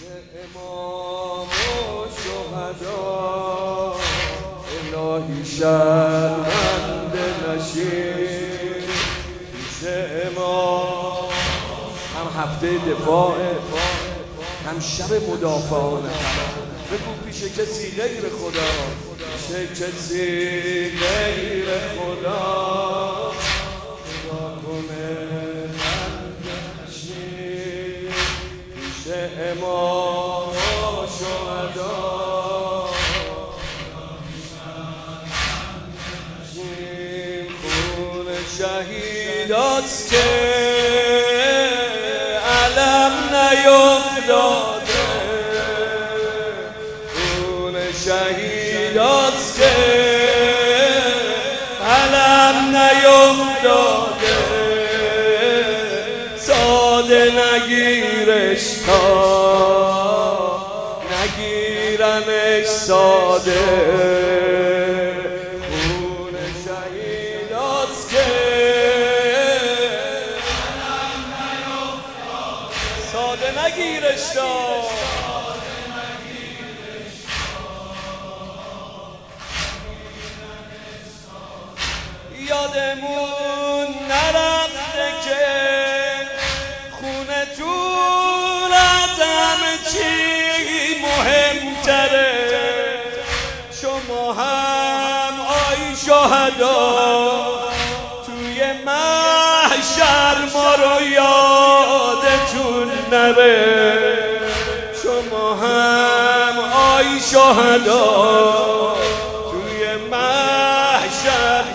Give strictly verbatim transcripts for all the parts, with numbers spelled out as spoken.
امام و شهدا الهی شرمنده نشین پیش امام. هم هفته دفاع، هم شب مدافعانه. بگو پیش کسی غیر خدا، پیش کسی غیر خدا خدا کنه بنده نشین پیش امام و شهدا. خون شهیداست که علم نیفتاده، خون شهیداست که علم نیفتاده، ساده نگیرش تا نگیرمش ساده. خون شهیداست که علم نیفتاده، ساده نگیرش تا یادمون نرفته که خونتون از همه چی مهمتره. شما هم آی شهدا توی محشر ما رو یادتون نره. شما هم آی شهدا توی محشر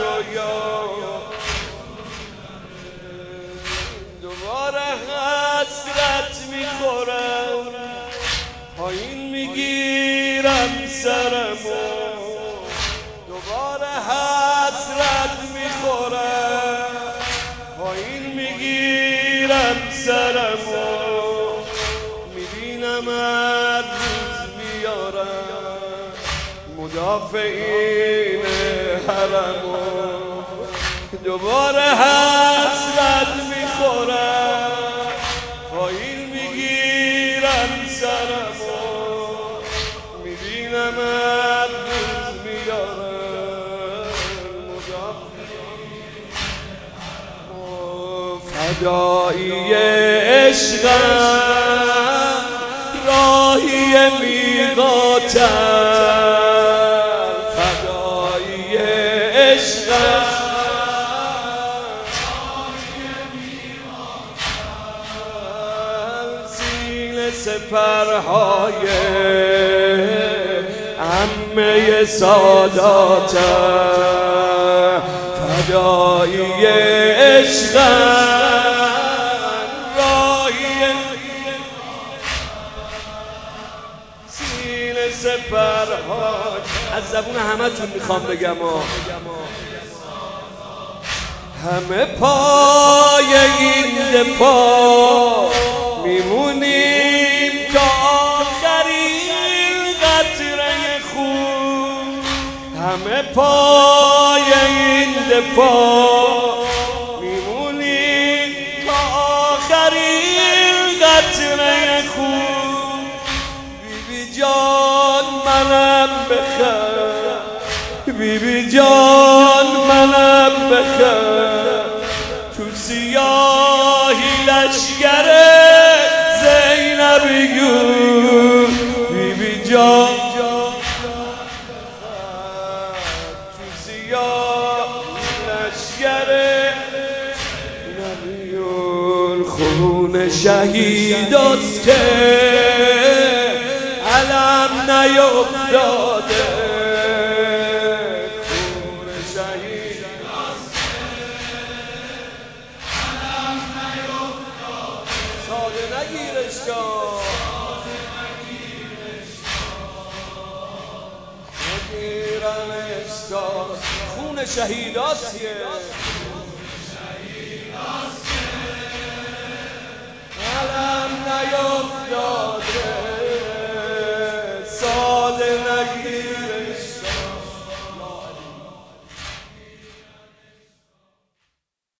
دوباره حسرت میخورم، پایین میگیرم سرمو. دوباره حسرت میخورم، پایین میگیرم سرمو. میبینم هر روز میارم مدافعین حرمو. دوباره حسرت میخورم، پایین میگیرم سرمو. میبینم هر روز میارم فدایی عشقم راهی میقاتم. فدایی عشقم سپرهای عمه ساداتم. فدایی عشقم راهی سینه سپرهای. از زبون همه تون میخوام بگم همه پای این دفاع میمونیم تا آخرین قطره خون. همه پای این دفاع میمونیم تا آخرین قطره خون. بیبی جان منم بخیر، بیبی جان منم بخیر، تو سیاهی لشگره زینبیون. بیبی جان تو سیاهی لشگره زینبیون. خون شهیداست که علم نیفتاده، خون شهیداست علم نیفتاده، ساده نگیرش جان نگیرمش تا. خون شهیداست